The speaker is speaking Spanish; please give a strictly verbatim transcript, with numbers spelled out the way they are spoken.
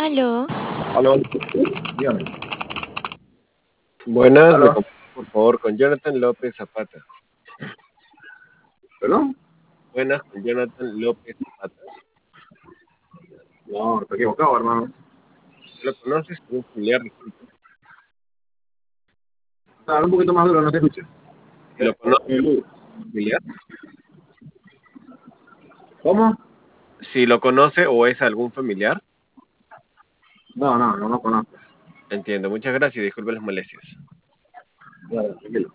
Aló, Aló, Dígame. buenas, me Aló. comunico por favor con Jonathan López Zapata. ¿Perdón? Buenas, con Jonathan López Zapata. No, está equivocado, hermano. ¿Lo conoces? ¿Un familiar? Disculpe. Habla un poquito más duro, no te escucho. Si lo conoces, ¿un familiar? ¿Cómo? Si lo conoce o es algún familiar. No, no, no lo conozco. Entiendo, muchas gracias y disculpe las molestias. Bueno, tranquilo.